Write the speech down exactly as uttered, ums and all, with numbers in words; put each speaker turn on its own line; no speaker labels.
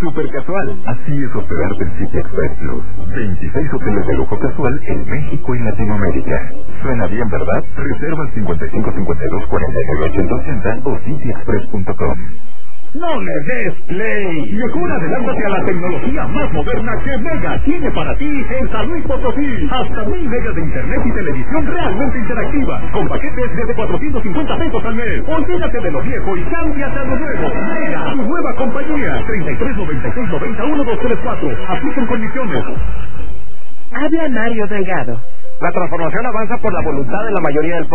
súper casual. Así es hospedarte en City Express Plus. veintiséis hoteles de lujo casual en México y Latinoamérica. Suena bien, ¿verdad? Reserva al cincuenta y cinco cincuenta y dos cuarenta y nueve ochenta ochenta o city express punto com.
¡No le des play! Mejor adelántate a la tecnología más moderna que Mega tiene para ti en San Luis Potosí. Hasta mil megas de internet y televisión realmente interactiva, con paquetes desde cuatrocientos cincuenta pesos al mes. Olvídate de lo viejo y cámbiate a lo nuevo. Mega, tu nueva compañía. treinta y tres noventa y seis noventa y uno dos tres cuatro. Aplican condiciones.
Habla Mario Delgado.
La transformación avanza por la voluntad de la mayoría del pueblo.